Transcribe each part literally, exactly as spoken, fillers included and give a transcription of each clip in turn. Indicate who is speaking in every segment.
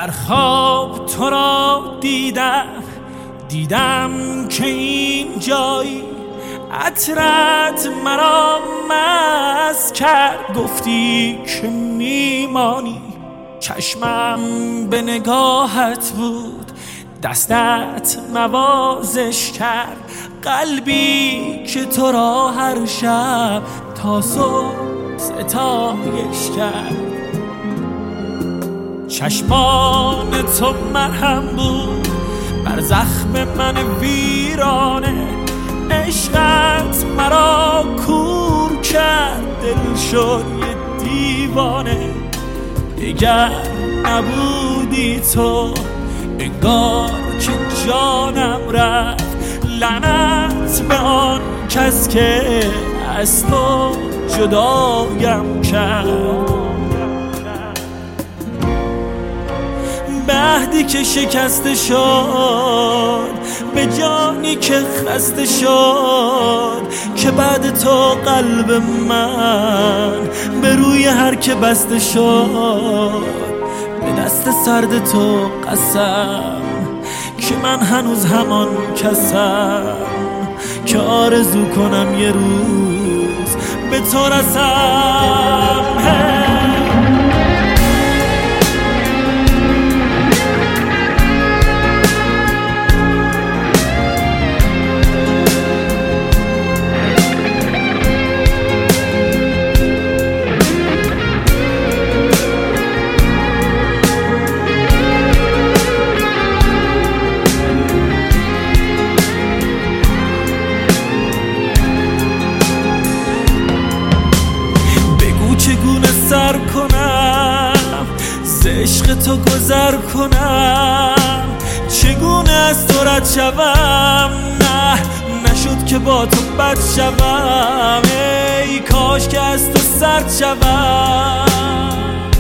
Speaker 1: در خواب تو را دیدم، دیدم که این جایی عطرت مرا مست کرد. گفتی که میمانی، چشمم به نگاهت بود، دستت نوازش کرد. قلبی که تو را هر شب تا صبح ستایش کرد. چشمان تو مرهم بود بر زخم من ویرانه، عشقت مرا کور کرد، دل شد یه دیوانه. دیگر نبودی تو، انگار که جانم رفت. لعنت به آن کس که از تو جدایم کرد. به عهدی که شکسته شد، به جانی که خسته شد، که بعد تو قلب من به روی هر که بسته شد. به دست سرد تو قسم که من هنوز همان کسم که آرزو کنم یه روز به تو رسم. سر کنم ز عشق تو گذر کنم، چگونه از تو رد شوم؟ نه نشد که با تو بد شوم. ای کاش که از تو سرد شوم.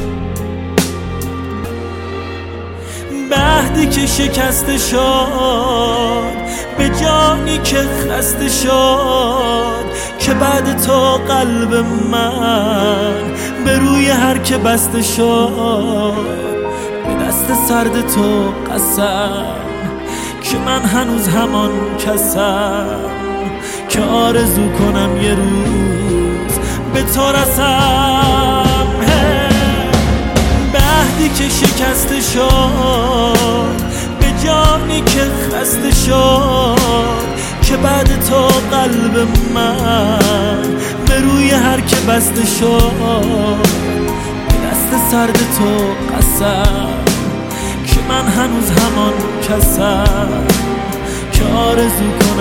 Speaker 1: به عهدی که شکسته شد، به جانی که خسته شد، که بعد تو قلب من به روی هر که بسته شد. به دست سرد تو قسم که من هنوز همان کسم که آرزو کنم یه روز به تو رسم. به عهدی که شکسته شد، به جانی که خسته شد، که بعد تو قلب من به روی هر که بسته شد. به دست سرد تو قسم که من هنوز همان کسم که آرزو کنم